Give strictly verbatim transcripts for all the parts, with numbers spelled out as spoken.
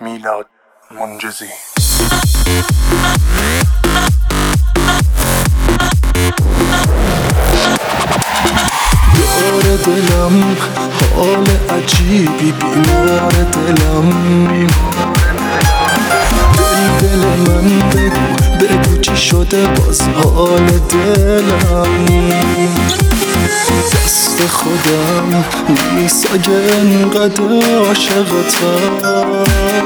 میلاد منجزی. داره دلم حال عجیبی، بیمار دلم دل دل من بگو بگو چی شده باز حال دلم. دست خودم میساگه انقدر عاشقتم.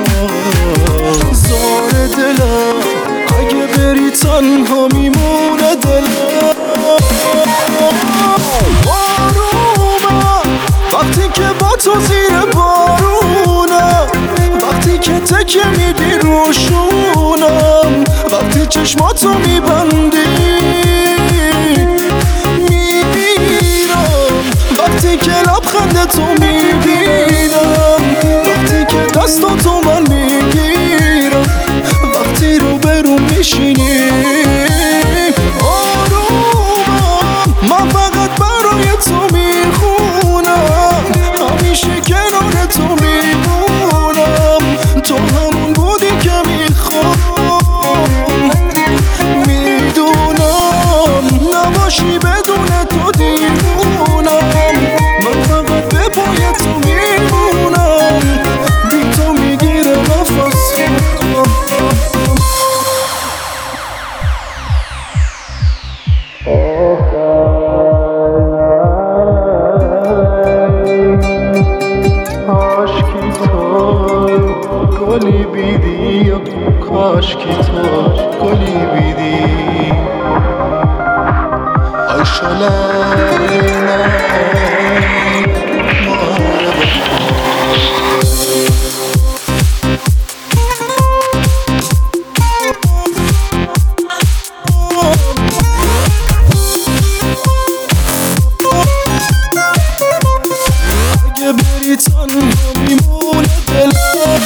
زار دلم اگه بری تنها میمونه دلم. آرومم وقتی که با تو زیر بارونم، وقتی که تکه میدی روشونم، وقتی چشماتو میبندی میمیرم، وقتی که لبخند تو میبینم، وقتی که دستاتو من میگیرم، وقتی رو برو میشینی. آرومم من فقط برای تو میخونم، همیشه کنار تو میمونم، تو همون بودی که میخوام. میدونم نباشی بدون تو دیوونم، من فقط به پای تو میمونم، بی تو میگیره نفسم. کاشکی تو گلی بیدی، کاشکی تو گلی بیدی. ای شلینه اگه بری تنها میمونه دلم.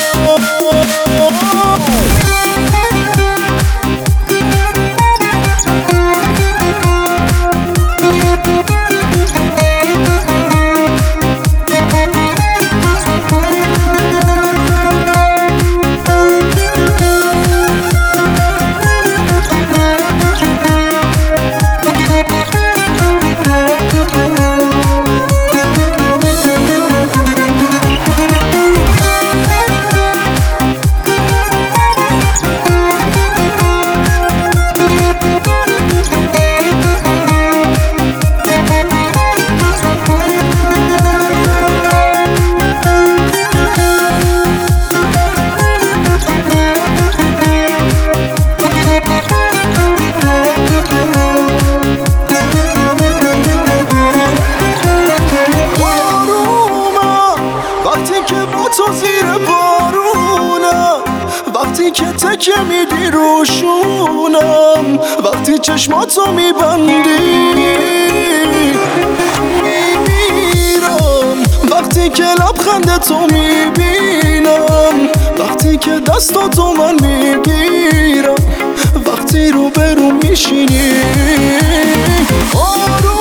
تو زیر بارونم، وقتی که تکه میدی روشونم، وقتی چشماتو میبندی میمیرم، وقتی که لبخند تو میبینم، وقتی که دستاتو من میگیرم، وقتی رو برو میشینی.